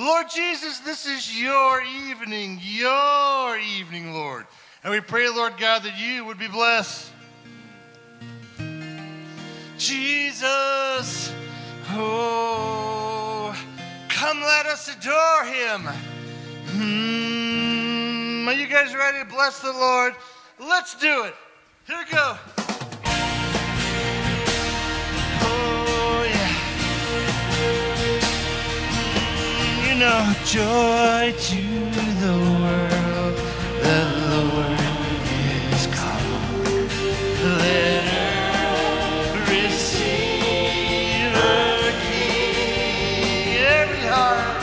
Lord Jesus, this is your evening, Lord. And we pray, Lord God, that you would be blessed. Jesus, oh, come let us adore him. Are you guys ready to bless the Lord? Let's do it. Here we go. Oh, yeah. You know, joy to the world, the Lord is come. Let earth receive her King. Every heart.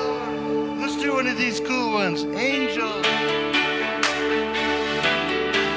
One of these cool ones, Angel.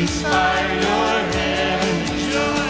inspire your heavenly joy.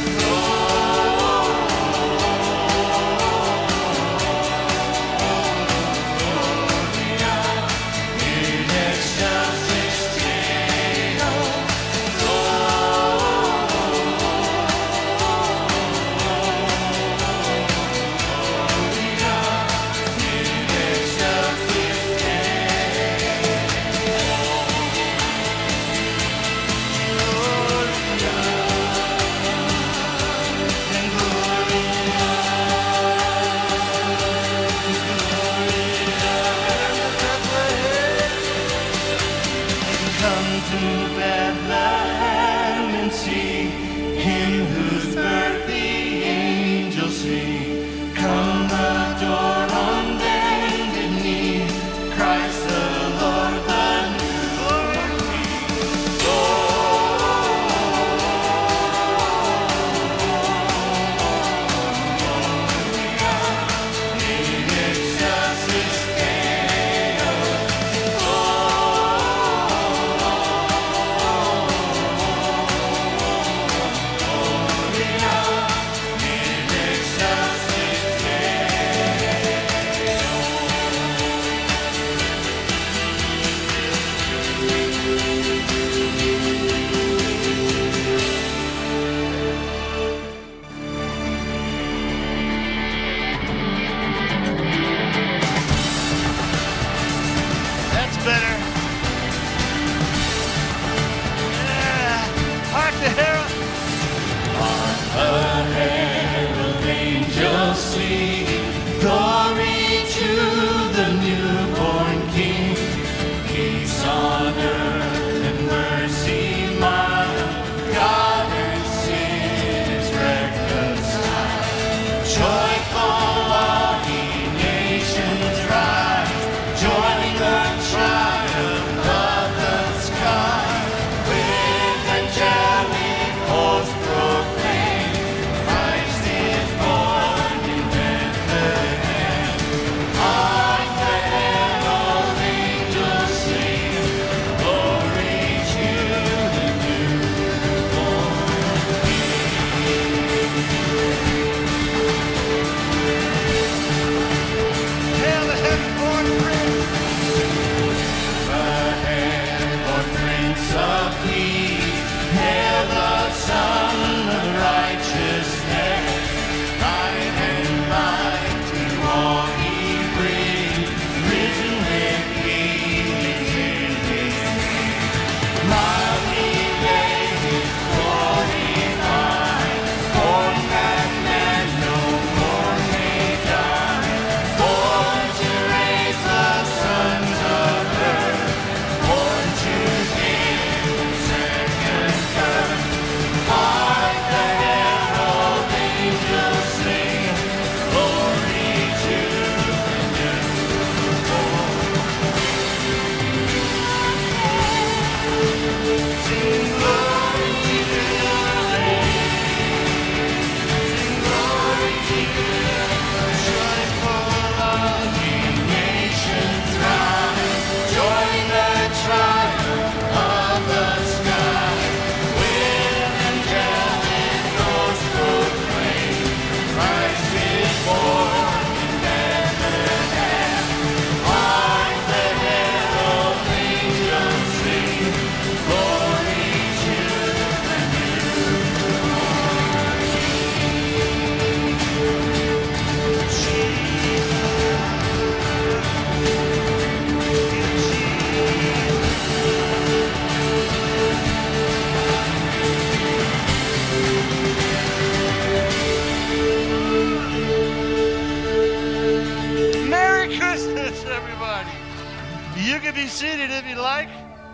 You can be seated if you like.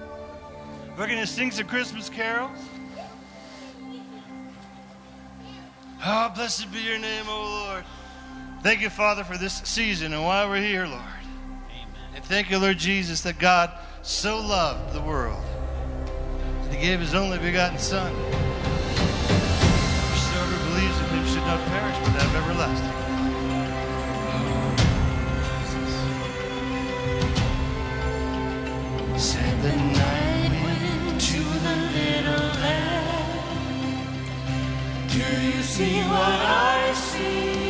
We're going to sing some Christmas carols. Oh, blessed be your name, O Lord. Thank you, Father, for this season and why we're here, Lord. Amen. And thank you, Lord Jesus, that God so loved the world that he gave his only begotten Son. Whosoever believes in him should not perish but have everlasting life. Said the night wind to the little See what I see,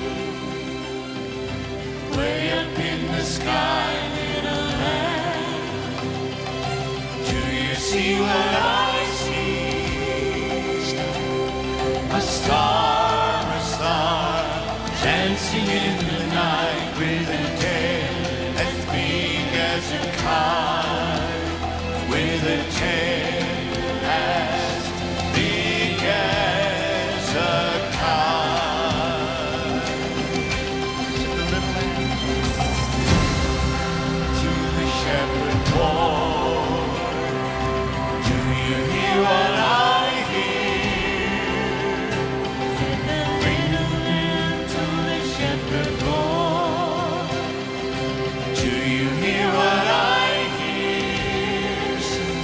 way up in the sky, little lamb. Do you see what I see? A star, dancing in the night with a tail as big as a kite, with a tail as big as a kite. To the shepherd boy, do you hear what I hear? Bring the lamb to the shepherd boy. Do you hear what I hear?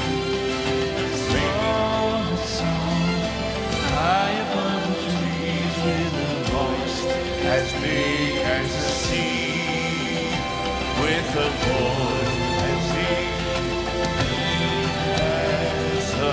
A song high above the trees with a voice as big as the sea, with a voice as big as the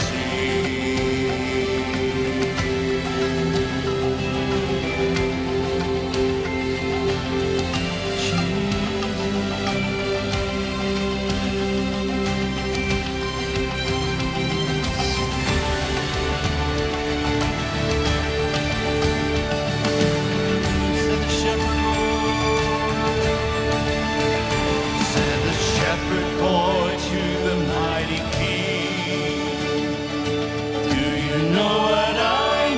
Said the shepherd boy to the mighty king, do you know what I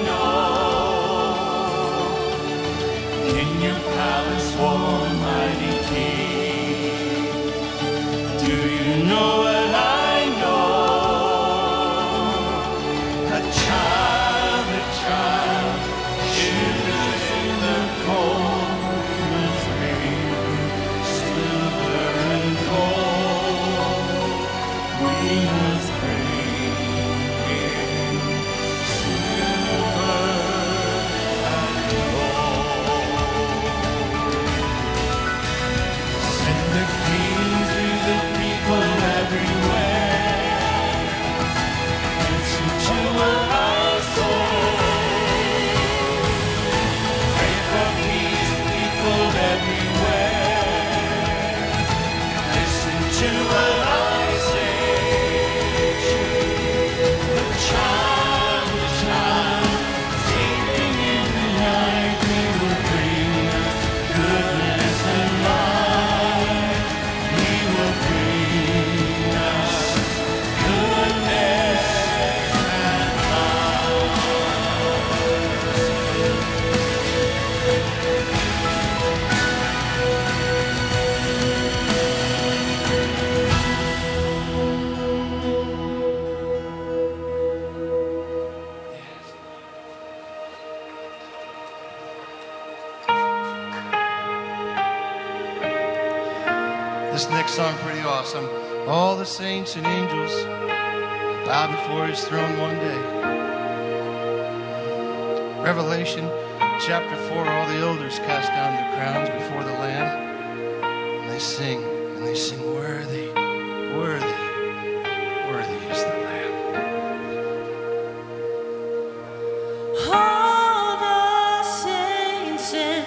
know? In your palace, almighty king, do you know what I know? A child shivers in the cold, with baby, silver and gold. We must bring in silver and gold. Send the king to the people everywhere. Listen to what I say. Pray for peace, people everywhere. Listen to what I say. The child, sleeping in the night, he will bring us goodness and light. He will bring us goodness and light. This next song pretty awesome. All the saints and angels bow before his throne one day. Revelation chapter 4, all the elders cast down their crowns before the Lamb. And they sing, worthy, worthy, worthy is the Lamb. All the saints and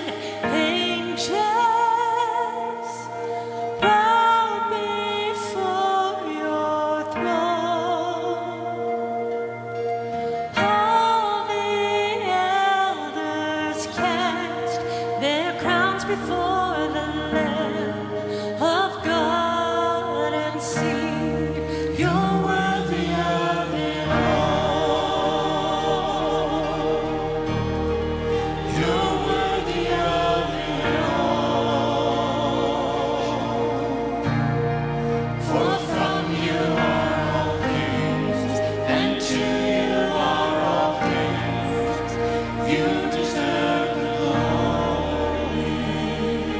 angels bow before your throne. All the elders cast their crowns before the Lamb of God and sing, you're worthy of it all. You're worthy of it all. For from you are all things, and to you are all things. You deserve the glory.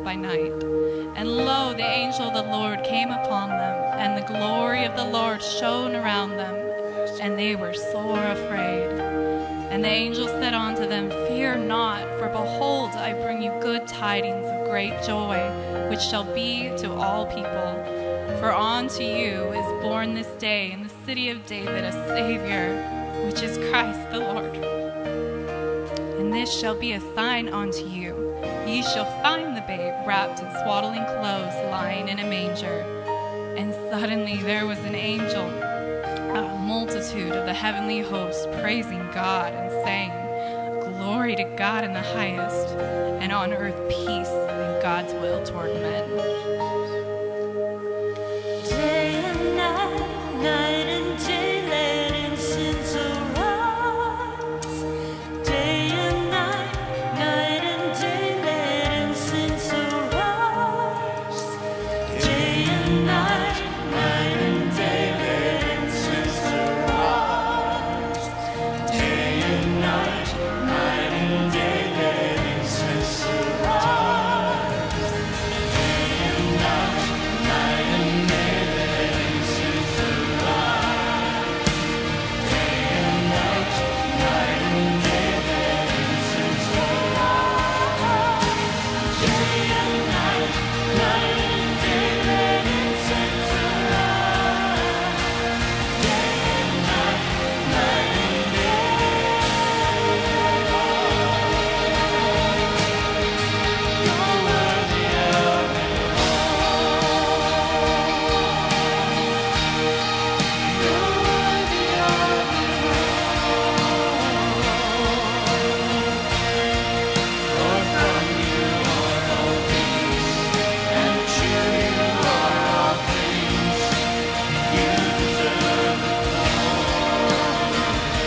by night. And lo, the angel of the Lord came upon them, and the glory of the Lord shone around them, and they were sore afraid. And the angel said unto them, Fear not, for behold, I bring you good tidings of great joy, which shall be to all people. For unto you is born this day in the city of David a Savior, which is Christ the Lord. And this shall be a sign unto you. Ye shall find the babe wrapped in swaddling clothes, lying in a manger. And suddenly there was an angel, a multitude of the heavenly host, praising God and saying, Glory to God in the highest, and on earth peace and God's will toward men. Day and night, night and day, let incense arise. Day and night, night and day, let incense arise. Day and night, night and day, let incense arise. Day and night, night and day, let incense arise. Day and night, night and day, let incense arise. Day and night, night and day, let incense arise. Day and night, night and day, let incense arise. Day and night, night and day. You're worthy of it all. You're worthy of it all. For from you are all things, and to you are all things. You deserve the glory.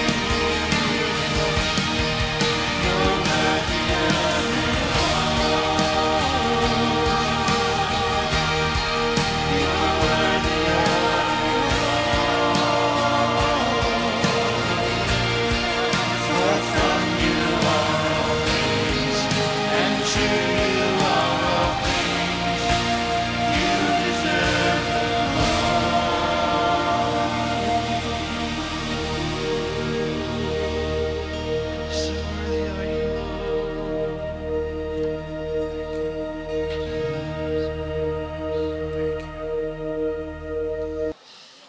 You're worthy of it all. You're worthy of For from you are all things, and to you are all things. You deserve the glory. So worthy are you, Lord.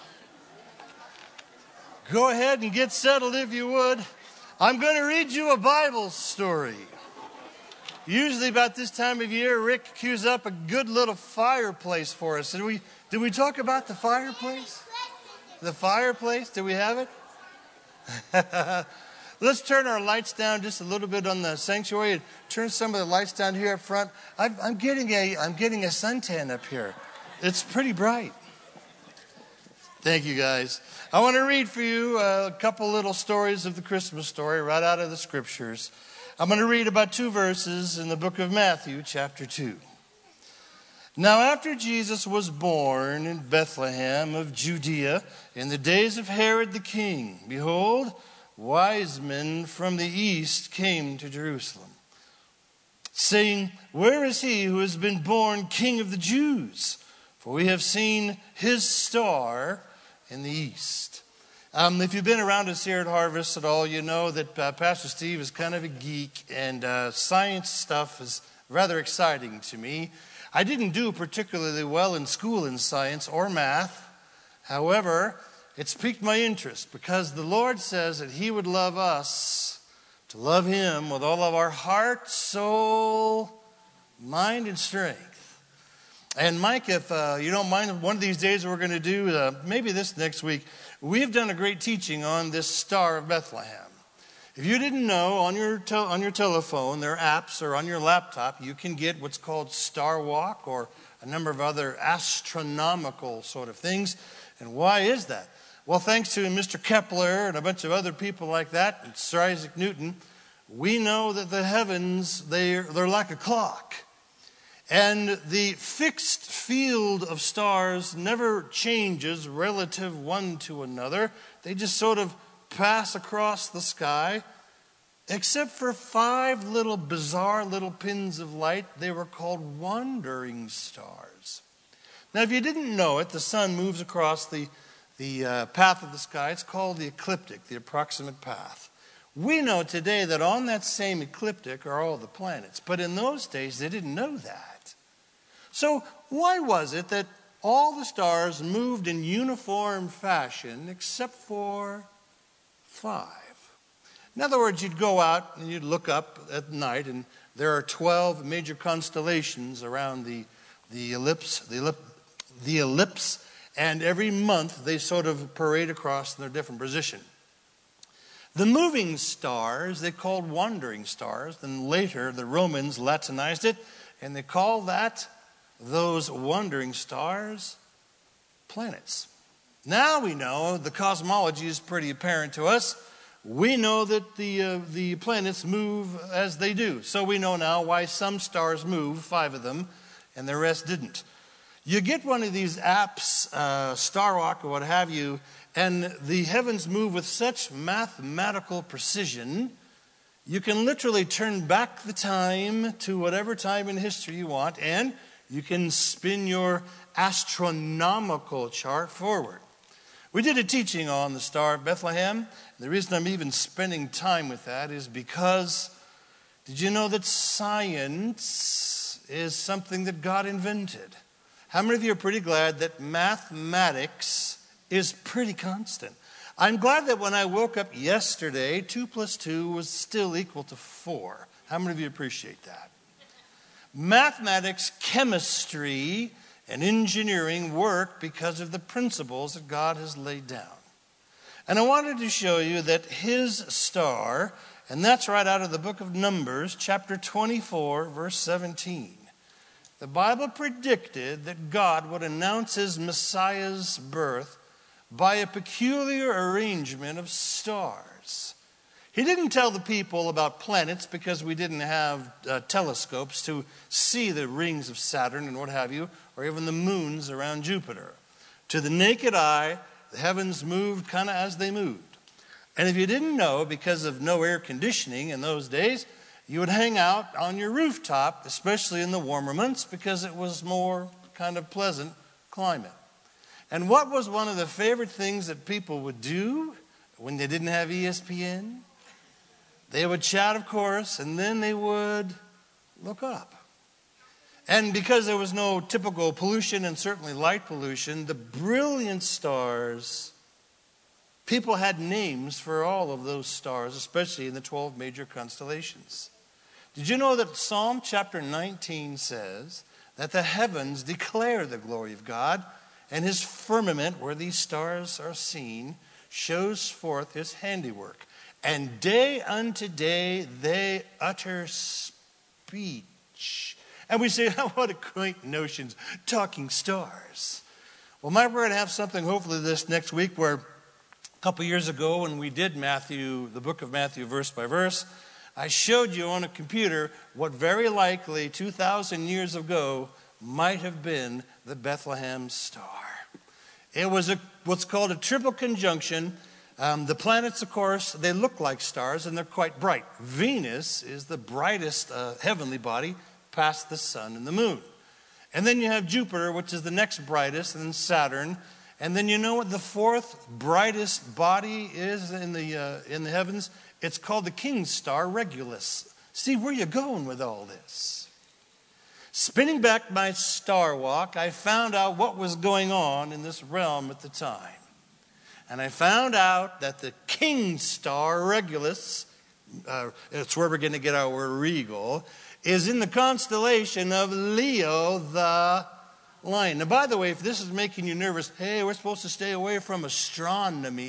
Go ahead and get settled if you would. I'm going to read you a Bible story. Usually about this time of year, Rick cues up a good little fireplace for us. Did we talk about the fireplace? The fireplace? Do we have it? Let's turn our lights down just a little bit on the sanctuary and turn some of the lights down here up front. I'm getting a suntan up here. It's pretty bright. Thank you, guys. I want to read for you a couple little stories of the Christmas story right out of the scriptures. I'm going to read about 2 verses in the book of Matthew, chapter 2. Now, after Jesus was born in Bethlehem of Judea in the days of Herod the king, behold, wise men from the east came to Jerusalem, saying, Where is he who has been born King of the Jews? For we have seen his star in the east. If you've been around us here at Harvest at all, you know that Pastor Steve is kind of a geek, and science stuff is rather exciting to me. I didn't do particularly well in school in science or math. However, it's piqued my interest because the Lord says that he would love us to love him with all of our heart, soul, mind, and strength. And Mike, if you don't mind, one of these days we're going to do, maybe this next week, we've done a great teaching on this Star of Bethlehem. If you didn't know, on your telephone, there are apps, or on your laptop, you can get what's called Star Walk or a number of other astronomical sort of things. And why is that? Well, thanks to Mr. Kepler and a bunch of other people like that, and Sir Isaac Newton, we know that the heavens, they're like a clock. And the fixed field of stars never changes relative one to another. They just sort of pass across the sky Except for 5 little bizarre little pins of light, they were called wandering stars. Now, if you didn't know it, the sun moves across the path of the sky. It's called the ecliptic, the approximate path. We know today that on that same ecliptic are all the planets, but in those days they didn't know that. So why was it that all the stars moved in uniform fashion except for 5? In other words, you'd go out and you'd look up at night, and there are 12 major constellations around the ellipse, and every month they sort of parade across in their different position. The moving stars, they called wandering stars. Then later, the Romans Latinized it, and they call those wandering stars planets. Now we know the cosmology is pretty apparent to us. We know that the planets move as they do. So we know now why some stars move, 5 of them, and the rest didn't. You get one of these apps, Star Walk or what have you, and the heavens move with such mathematical precision, you can literally turn back the time to whatever time in history you want, and you can spin your astronomical chart forward. We did a teaching on the Star of Bethlehem. The reason I'm even spending time with that is because, did you know that science is something that God invented? How many of you are pretty glad that mathematics is pretty constant? I'm glad that when I woke up yesterday, 2 plus 2 was still equal to 4. How many of you appreciate that? Mathematics, chemistry, and engineering work because of the principles that God has laid down. And I wanted to show you that his star, and that's right out of the book of Numbers, chapter 24, verse 17. The Bible predicted that God would announce his Messiah's birth by a peculiar arrangement of stars. He didn't tell the people about planets because we didn't have telescopes to see the rings of Saturn and what have you, or even the moons around Jupiter. To the naked eye, the heavens moved kind of as they moved. And if you didn't know, because of no air conditioning in those days, you would hang out on your rooftop, especially in the warmer months, because it was more kind of pleasant climate. And what was one of the favorite things that people would do when they didn't have ESPN? They would chat, of course, and then they would look up. And because there was no typical pollution and certainly light pollution, the brilliant stars, people had names for all of those stars, especially in the 12 major constellations. Did you know that Psalm chapter 19 says that the heavens declare the glory of God, and his firmament, where these stars are seen, shows forth his handiwork. And day unto day they utter speech. And we say, oh, what a quaint notion, talking stars. Well, we're going to have something hopefully this next week where a couple years ago when we did Matthew, the book of Matthew verse by verse, I showed you on a computer what very likely 2,000 years ago might have been the Bethlehem star. It was what's called a triple conjunction. The planets, of course, they look like stars and they're quite bright. Venus is the brightest heavenly body past the sun and the moon. And then you have Jupiter, which is the next brightest, and then Saturn. And then you know what the fourth brightest body is in the heavens? It's called the King's Star, Regulus. See, where you going with all this? Spinning back my star walk, I found out what was going on in this realm at the time. And I found out that the King's Star, Regulus, it's where we're going to get our word regal, is in the constellation of Leo the Lion. Now, by the way, if this is making you nervous, hey, we're supposed to stay away from astrology,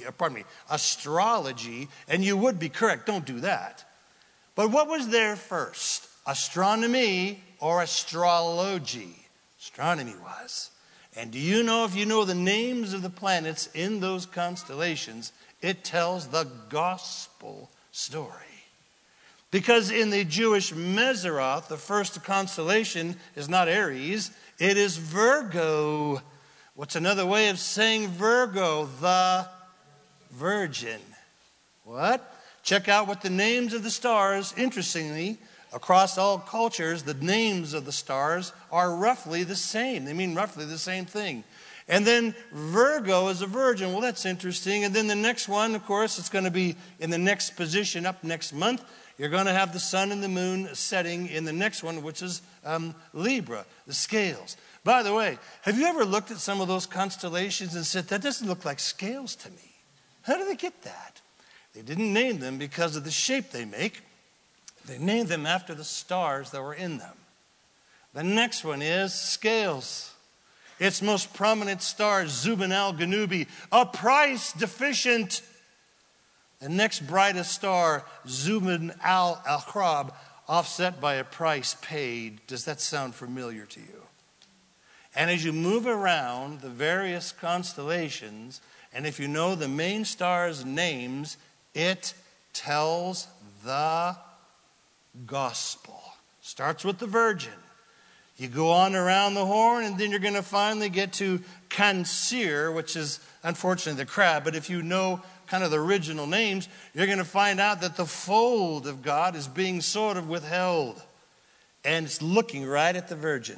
and you would be correct. Don't do that. But what was there first? Astronomy or astrology? Astronomy was. And do you know, if you know the names of the planets in those constellations, it tells the gospel story. Because in the Jewish Mazzaroth, the first constellation is not Aries, it is Virgo. What's another way of saying Virgo? The Virgin. What? check out what the names of the stars, interestingly, across all cultures, the names of the stars are roughly the same. They mean roughly the same thing. And then Virgo is a virgin. Well, that's interesting. And then the next one, of course, it's going to be in the next position up next month. You're going to have the sun and the moon setting in the next one, which is Libra, the scales. By the way, have you ever looked at some of those constellations and said, that doesn't look like scales to me? How do they get that? They didn't name them because of the shape they make. They named them after the stars that were in them. The next one is scales. Its most prominent star, Zubin al-Ganubi, a price deficient. The next brightest star, Zubin al-Akhrab, offset by a price paid. Does that sound familiar to you? And as you move around the various constellations, and if you know the main stars' names, it tells the gospel. Starts with the Virgin. You go on around the horn, and then you're going to finally get to Cancer, which is unfortunately the crab. But if you know kind of the original names, you're going to find out that the fold of God is being sort of withheld. And it's looking right at the Virgin.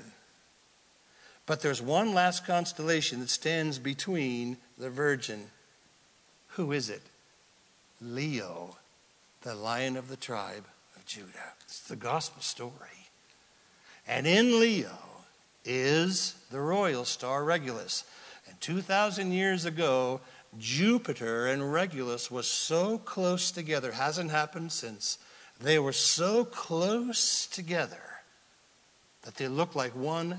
But there's one last constellation that stands between the Virgin. Who is it? Leo, the Lion of the tribe of Judah. It's the gospel story. And in Leo is the royal star Regulus. And 2,000 years ago, Jupiter and Regulus was so close together. Hasn't happened since. They were so close together that they look like one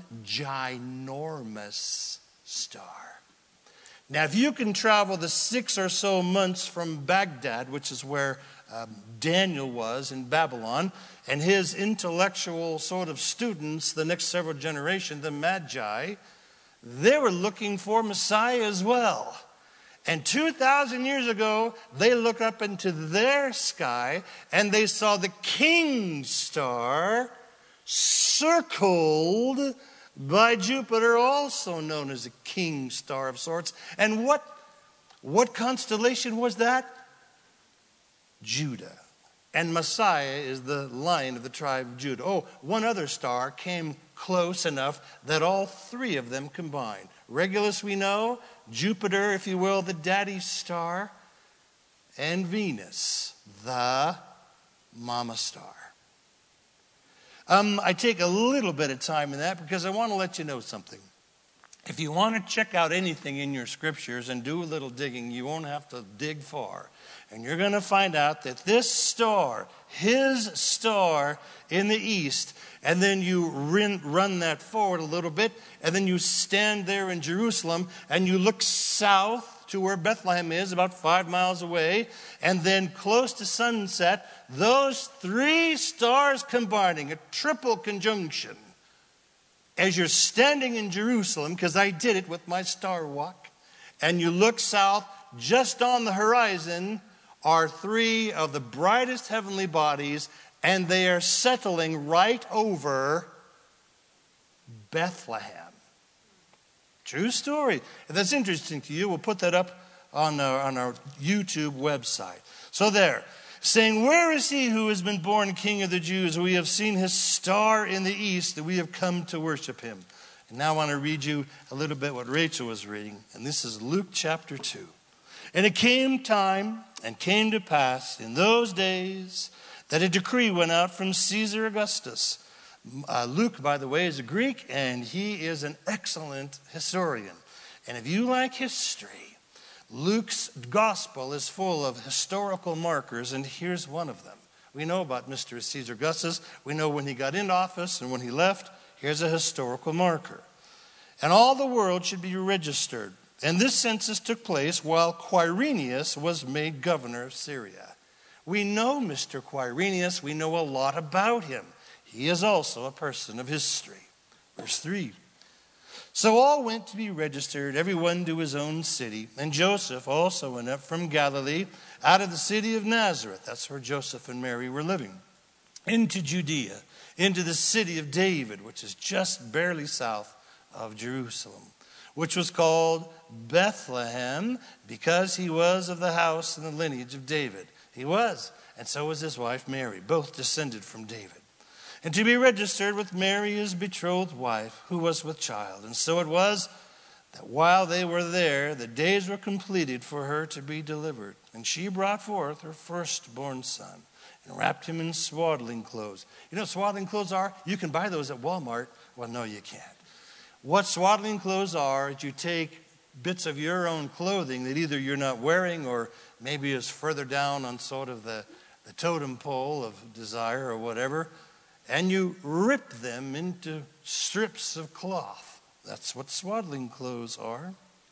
ginormous star. Now, if you can travel the 6 or so months from Baghdad, which is where Daniel was in Babylon, and his intellectual sort of students, the next several generations, the Magi, they were looking for Messiah as well. And 2,000 years ago, they looked up into their sky and they saw the king star circled by Jupiter, also known as a king star of sorts. And what constellation was that? Judah. And Messiah is the Lion of the tribe of Judah. Oh, one other star came close enough that all three of them combined. Regulus we know, Jupiter, if you will, the daddy star, and Venus, the mama star. I take a little bit of time in that because I want to let you know something. If you want to check out anything in your scriptures and do a little digging, you won't have to dig far. And you're going to find out that this star, his star in the east, and then you run that forward a little bit, and then you stand there in Jerusalem, and you look south to where Bethlehem is, about 5 miles away, and then close to sunset, those 3 stars combining, a triple conjunction. As you're standing in Jerusalem, because I did it with my star walk, and you look south, just on the horizon are 3 of the brightest heavenly bodies, and they are settling right over Bethlehem. True story. If that's interesting to you, we'll put that up on our YouTube website. So there, saying, where is he who has been born King of the Jews? We have seen his star in the east, and we have come to worship him. And now I want to read you a little bit what Rachel was reading. And this is Luke chapter 2. And it came to pass in those days that a decree went out from Caesar Augustus. Luke, by the way, is a Greek, and he is an excellent historian. And if you like history, Luke's gospel is full of historical markers, and here's one of them. We know about Mr. Caesar Augustus. We know when he got into office and when he left. Here's a historical marker. And all the world should be registered. And this census took place while Quirinius was made governor of Syria. We know Mr. Quirinius. We know a lot about him. He is also a person of history. Verse 3. So all went to be registered, everyone to his own city. And Joseph also went up from Galilee, out of the city of Nazareth. That's where Joseph and Mary were living. Into Judea, into the city of David, which is just barely south of Jerusalem, which was called Bethlehem, because he was of the house and the lineage of David. He was. And so was his wife Mary, both descended from David. And to be registered with Mary, his betrothed wife, who was with child. And so it was that while they were there, the days were completed for her to be delivered. And she brought forth her firstborn son and wrapped him in swaddling clothes. You know what swaddling clothes are? You can buy those at Walmart. Well, no, you can't. What swaddling clothes are is you take bits of your own clothing that either you're not wearing or maybe is further down on sort of the totem pole of desire or whatever, and you rip them into strips of cloth. That's what swaddling clothes are.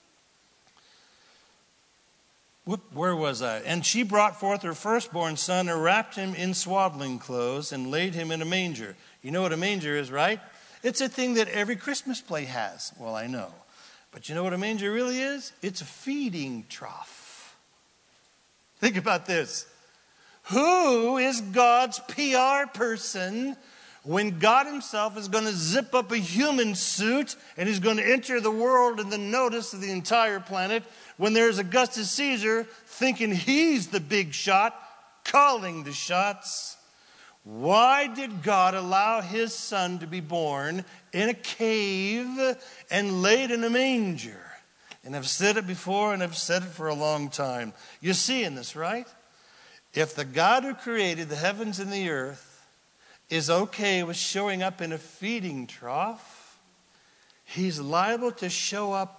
Where was I? And she brought forth her firstborn son and wrapped him in swaddling clothes and laid him in a manger. You know what a manger is, right? It's a thing that every Christmas play has. Well, I know. But you know what a manger really is? It's a feeding trough. Think about this. Who is God's PR person when God himself is going to zip up a human suit and he's going to enter the world in the notice of the entire planet when there's Augustus Caesar thinking he's the big shot, calling the shots? Why did God allow his son to be born in a cave and laid in a manger? And I've said it before and I've said it for a long time. You're seeing this, right? If the God who created the heavens and the earth is okay with showing up in a feeding trough, he's liable to show up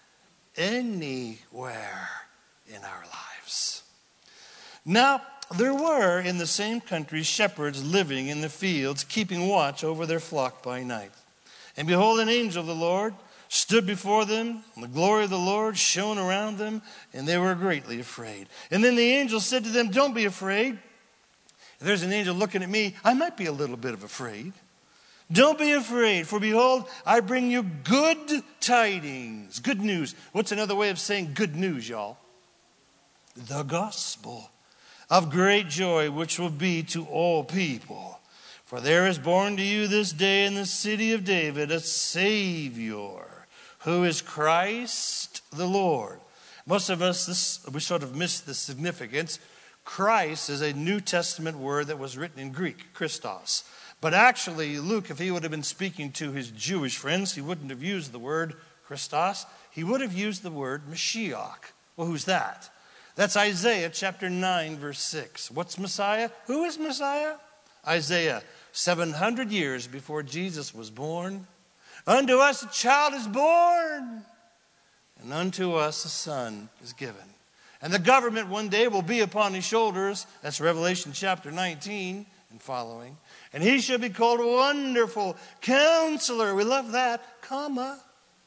anywhere in our lives. Now, there were in the same country shepherds living in the fields, keeping watch over their flock by night. And behold, an angel of the Lord stood before them, and the glory of the Lord shone around them, and they were greatly afraid. And then the angel said to them, don't be afraid. If there's an angel looking at me, I might be a little bit afraid. Don't be afraid, for behold, I bring you good tidings. Good news. What's another way of saying good news, y'all? The gospel of great joy, which will be to all people. For there is born to you this day in the city of David a Savior, who is Christ the Lord. Most of us, we sort of miss the significance. Christ is a New Testament word that was written in Greek, Christos. But actually, Luke, if he would have been speaking to his Jewish friends, he wouldn't have used the word Christos. He would have used the word Mashiach. Well, who's that? That's Isaiah chapter 9, verse 6. What's Messiah? Who is Messiah? Isaiah, 700 years before Jesus was born. Unto us a child is born, and unto us a son is given. And the government one day will be upon his shoulders. That's Revelation chapter 19 and following. And he shall be called Wonderful Counselor. We love that, comma.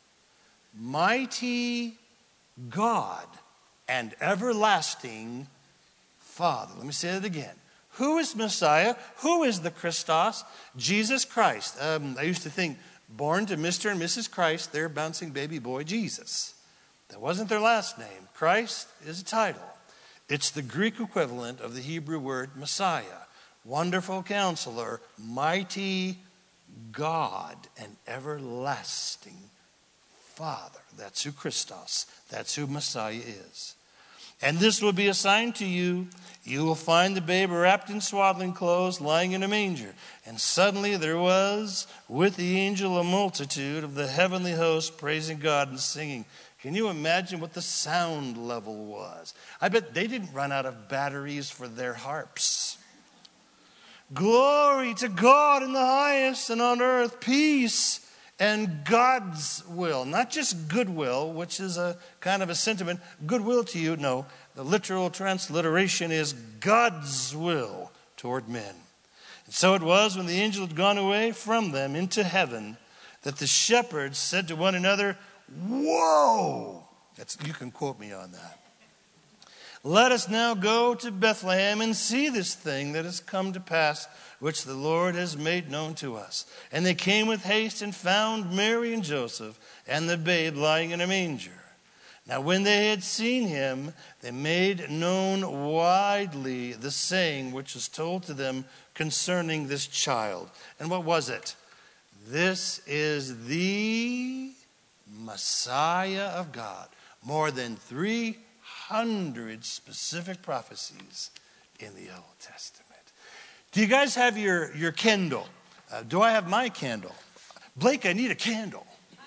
Mighty God and Everlasting Father. Let me say that again. Who is Messiah? Who is the Christos? Jesus Christ. I used to think, born to Mr. and Mrs. Christ, their bouncing baby boy Jesus. That wasn't their last name. Christ is a title. It's the Greek equivalent of the Hebrew word Messiah. Wonderful Counselor, Mighty God, and Everlasting Father. That's who Christos, that's who Messiah is. And this will be a sign to you. You will find the babe wrapped in swaddling clothes, lying in a manger. And suddenly there was with the angel a multitude of the heavenly host praising God and singing. Can you imagine what the sound level was? I bet they didn't run out of batteries for their harps. Glory to God in the highest, and on earth peace and God's will. Not just goodwill, which is a kind of a sentiment. Goodwill to you, no. The literal transliteration is God's will toward men. And so it was when the angel had gone away from them into heaven that the shepherds said to one another, whoa! You can quote me on that. Let us now go to Bethlehem and see this thing that has come to pass, which the Lord has made known to us. And they came with haste and found Mary and Joseph and the babe lying in a manger. Now when they had seen him, they made known widely the saying which was told to them concerning this child. And what was it? This is the Messiah of God. More than 300 specific prophecies in the Old Testament. Do you guys have your candle? Do I have my candle? Blake, I need a candle.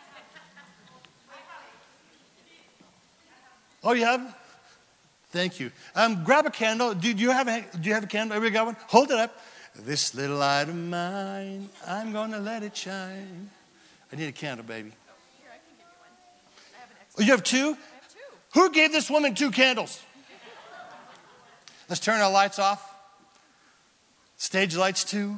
Oh, you have? Thank you. Grab a candle. Do you have a candle? Everybody got one? Hold it up. This little light of mine, I'm going to let it shine. I need a candle, baby. Here, I can give you one. I have an extra. Oh, you have two? I have two. Who gave this woman 2 candles? Let's turn our lights off. Stage lights too.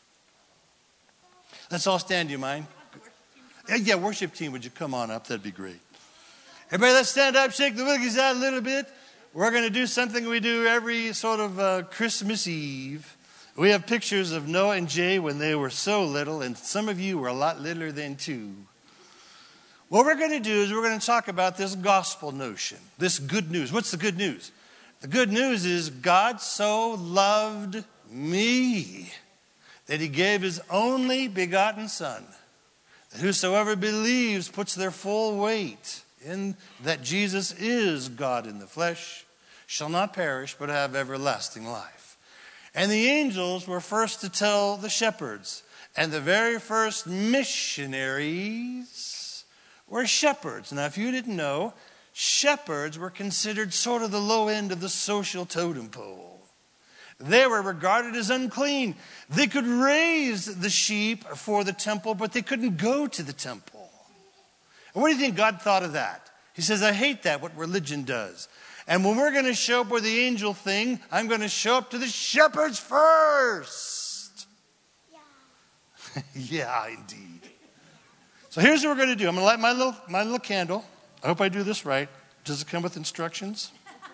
Let's all stand, do you mind? Yeah, worship team, would you come on up? That'd be great. Everybody, let's stand up, shake the wiggies out a little bit. We're going to do something we do every sort of Christmas Eve. We have pictures of Noah and Jay when they were so little, and some of you were a lot littler than too. What we're going to do is we're going to talk about this gospel notion, this good news. What's the good news? The good news is God so loved me that he gave his only begotten Son, that whosoever believes puts their full weight in that Jesus is God in the flesh, shall not perish but have everlasting life. And the angels were first to tell the shepherds, and the very first missionaries were shepherds. Now, if you didn't know, shepherds were considered sort of the low end of the social totem pole. They were regarded as unclean. They could raise the sheep for the temple, but they couldn't go to the temple. And what do you think God thought of that? He says, I hate that, what religion does. And when we're going to show up with the angel thing, I'm going to show up to the shepherds first. Yeah. Yeah, indeed. So here's what we're going to do. I'm going to light my little candle. I hope I do this right. Does it come with instructions?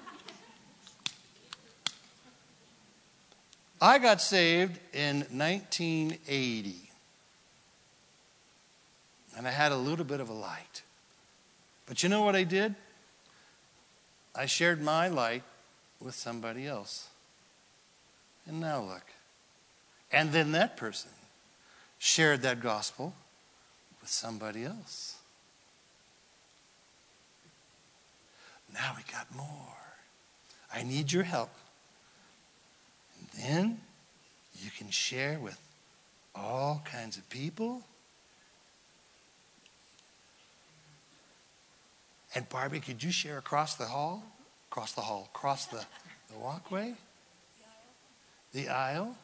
I got saved in 1980. And I had a little bit of a light. But you know what I did? I shared my light with somebody else. And now look. And then that person shared that gospel with somebody else. Now we got more. I need your help. And then you can share with all kinds of people. And Barbie, could you share across the hall? Across the walkway? The aisle?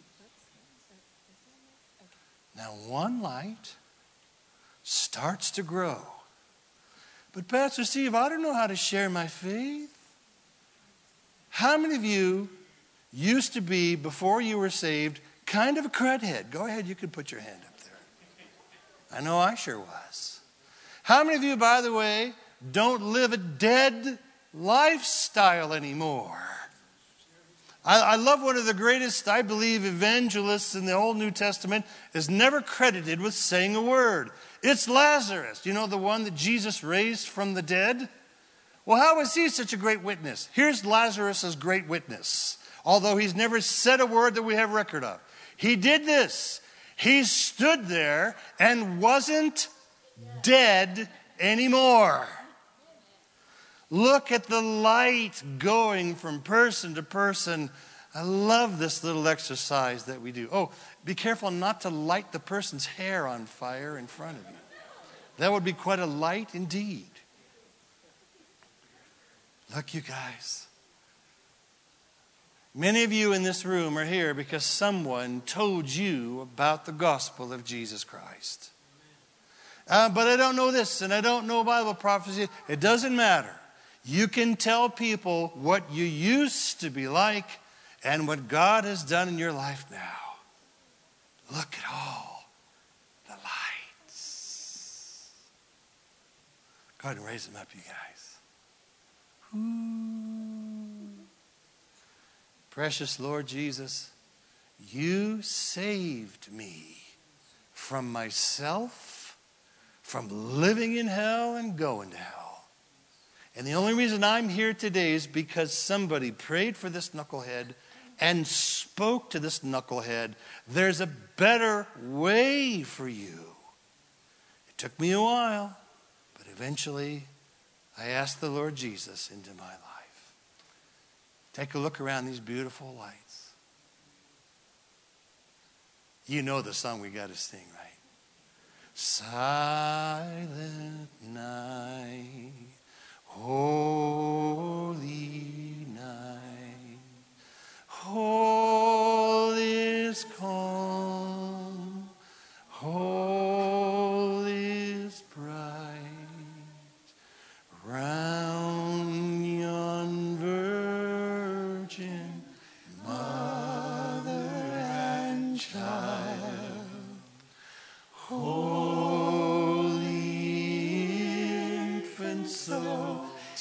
Now one light starts to grow. But Pastor Steve, I don't know how to share my faith. How many of you used to be, before you were saved, kind of a crudhead? Go ahead, you can put your hand up there. I know I sure was. How many of you, by the way, don't live a dead lifestyle anymore? I love one of the greatest, I believe, evangelists in the Old New Testament is never credited with saying a word. It's Lazarus. You know, the one that Jesus raised from the dead? Well, how was he such a great witness? Here's Lazarus' great witness, although he's never said a word that we have record of. He did this. He stood there and wasn't dead anymore. Look at the light going from person to person. I love this little exercise that we do. Oh, be careful not to light the person's hair on fire in front of you. That would be quite a light indeed. Look, you guys. Many of you in this room are here because someone told you about the gospel of Jesus Christ. But I don't know this and I don't know Bible prophecy. It doesn't matter. You can tell people what you used to be like and what God has done in your life now. Look at all the lights. Go ahead and raise them up, you guys. Ooh. Precious Lord Jesus, you saved me from myself, from living in hell and going to hell. And the only reason I'm here today is because somebody prayed for this knucklehead and spoke to this knucklehead. There's a better way for you. It took me a while, but eventually I asked the Lord Jesus into my life. Take a look around these beautiful lights. You know the song we got to sing, right? Silent night, holy night, all is calm, all is bright, round yon virgin mother and child, holy infant, so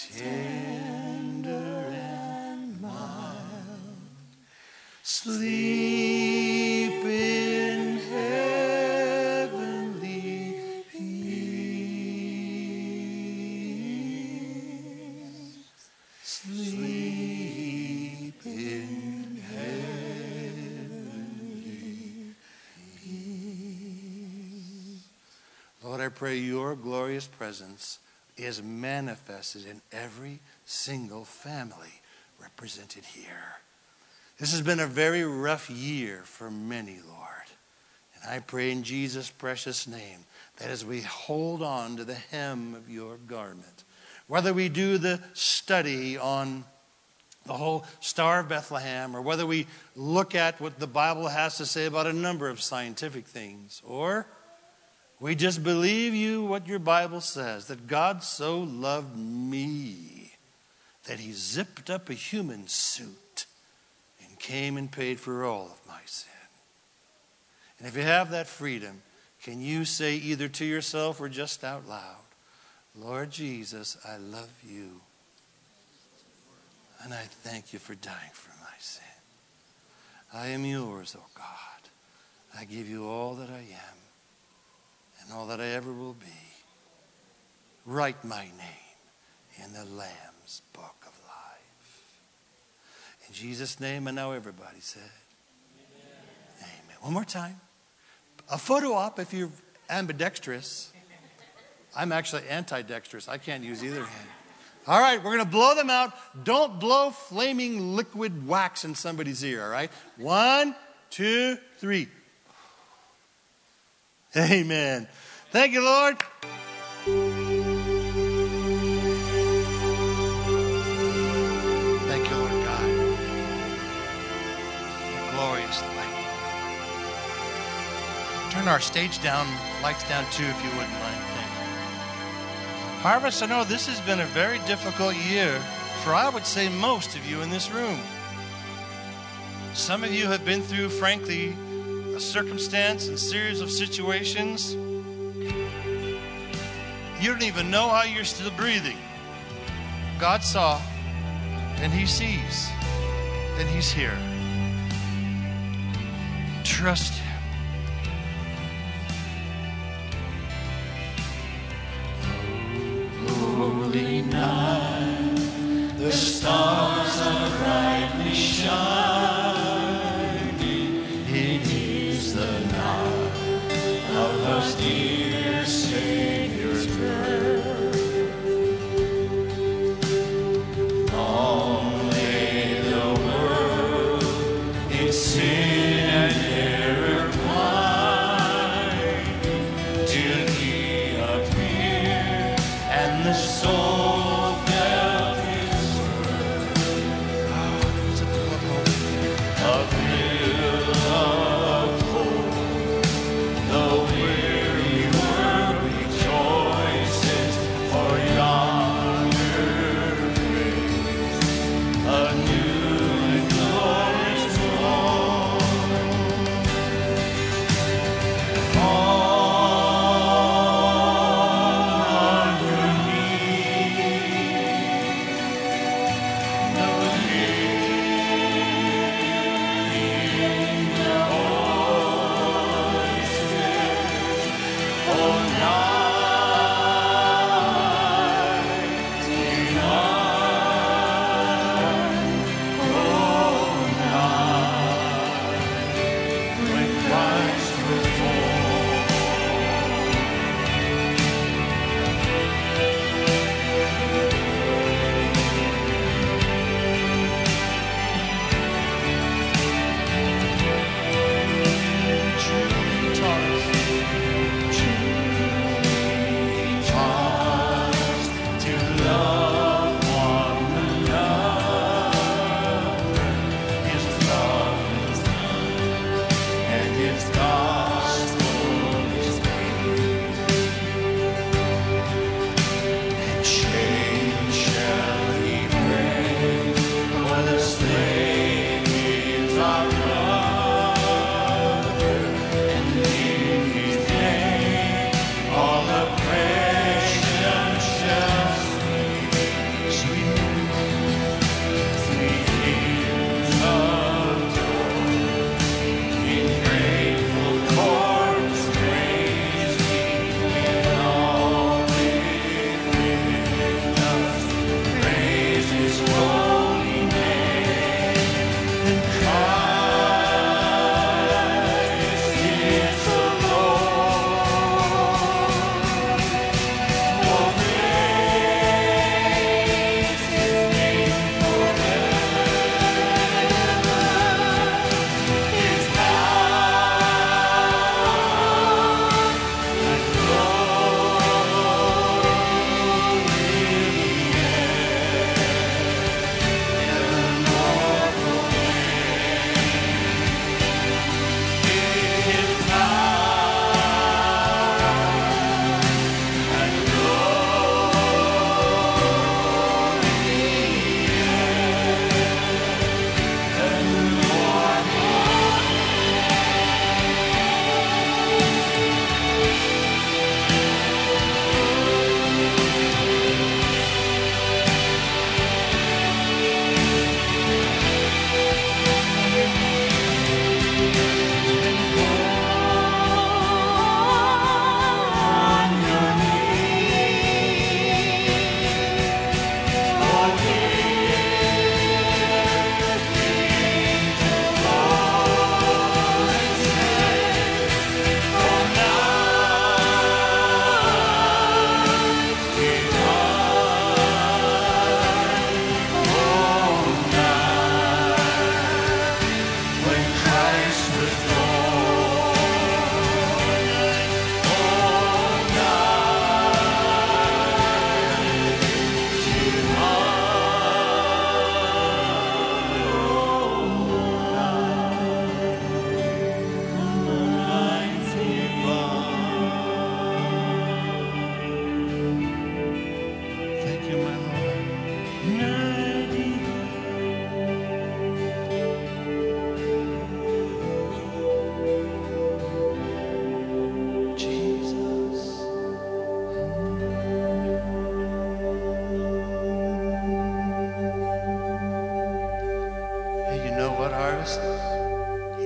tender and mild, sleep in heavenly peace, sleep in heavenly peace. Lord, I pray your glorious presence is manifested in every single family represented here. This has been a very rough year for many, Lord. And I pray in Jesus' precious name that as we hold on to the hem of your garment, whether we do the study on the whole Star of Bethlehem, or whether we look at what the Bible has to say about a number of scientific things, or we just believe you what your Bible says, that God so loved me that he zipped up a human suit and came and paid for all of my sin. And if you have that freedom, can you say either to yourself or just out loud, Lord Jesus, I love you, and I thank you for dying for my sin. I am yours, oh God. I give you all that I am and all that I ever will be. Write my name in the Lamb's book of life. In Jesus' name, and now everybody said, Amen. Amen. One more time. A photo op if you're ambidextrous. I'm actually antidextrous. I can't use either hand. All right, we're going to blow them out. Don't blow flaming liquid wax in somebody's ear, all right? 1, 2, 3. Amen. Thank you, Lord. Thank you, Lord God. Your glorious light. Turn our stage down, lights down too, if you wouldn't mind. Thank you. Harvest, I know this has been a very difficult year for, I would say, most of you in this room. Some of you have been through, frankly, a circumstance and series of situations. You don't even know how you're still breathing. God saw, and he sees, and he's here. Trust him. Holy night, the stars are brightly shining. It is the night of our dear Savior's birth. Long lay the world in sin and error pining, till he appeared, and the soul felt his word. A thrill of hope, the weary world rejoices, for yonder grace, a new and glorious dawn.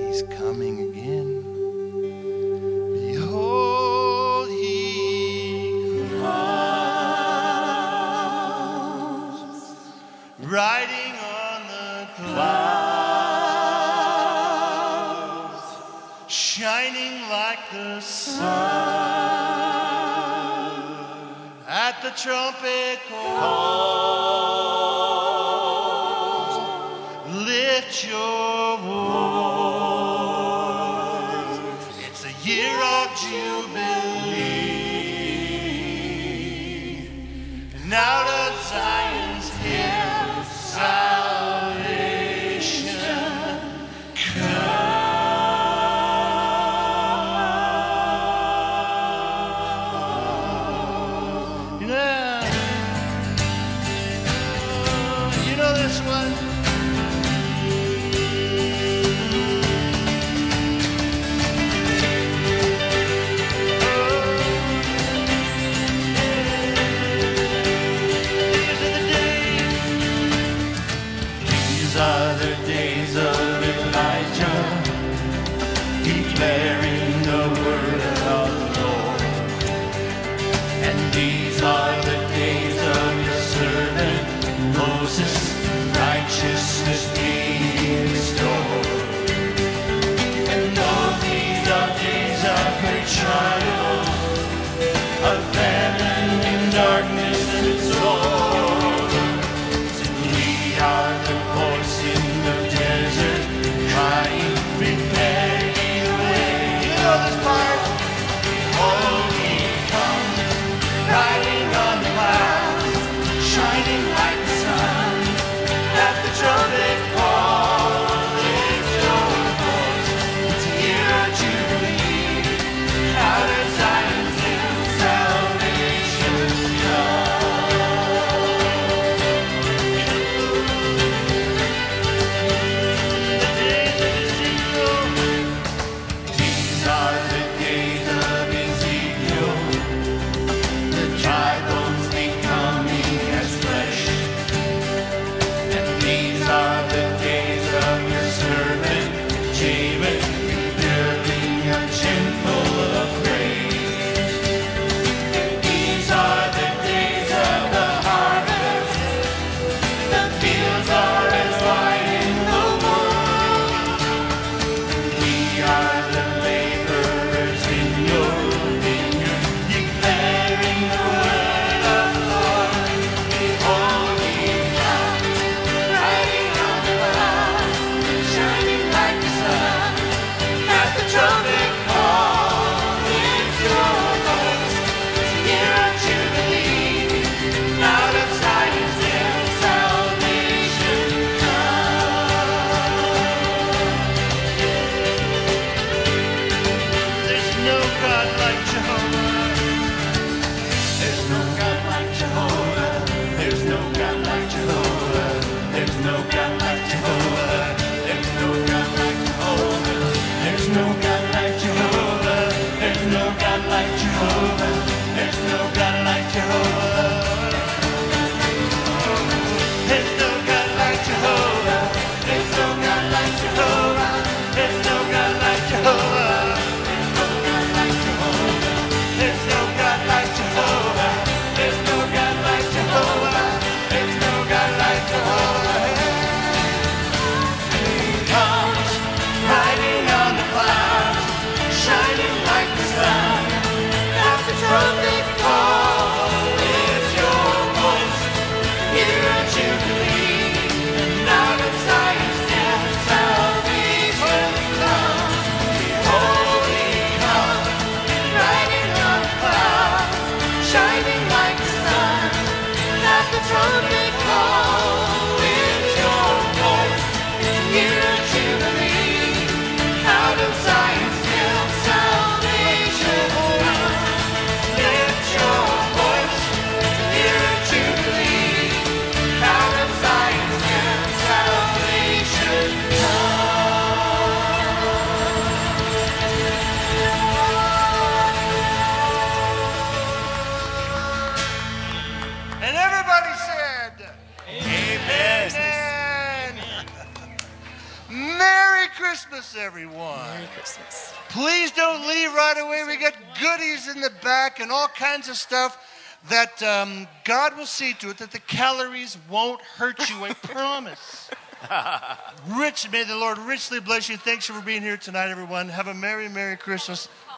he's coming again. Behold, he comes, riding on the clouds, shining like the sun. At the trumpet calls, lift your voice. It's a year of jubilee, and out of Zion's hill, salvation comes. You know this one. These are the days of Elijah. Christmas, everyone. Merry Christmas. Please don't leave right away. We got goodies in the back and all kinds of stuff that God will see to it that the calories won't hurt you, I promise. May the Lord richly bless you. Thanks for being here tonight, everyone. Have a Merry, Merry Christmas.